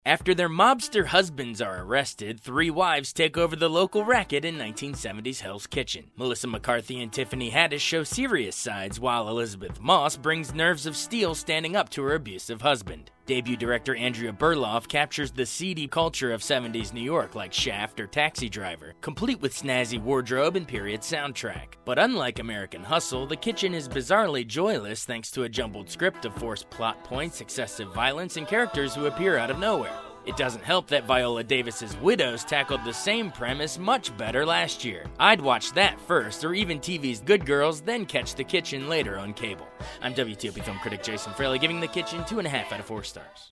After their mobster husbands are arrested, three wives take over the local racket in 1970s Hell's Kitchen. Melissa McCarthy and Tiffany Haddish show serious sides, while Elizabeth Moss brings nerves of steel standing up to her abusive husband. Debut director Andrea Berloff captures the seedy culture of 70s New York like Shaft or Taxi Driver, complete with snazzy wardrobe and period soundtrack. But unlike American Hustle, The Kitchen is bizarrely joyless thanks to a jumbled script of forced plot points, excessive violence, and characters who appear out of nowhere. It doesn't help that Viola Davis's Widows tackled the same premise much better last year. I'd watch that first, or even TV's Good Girls, then catch The Kitchen later on cable. I'm WTOP film critic Jason Fraley, giving The Kitchen 2.5 out of 4 stars.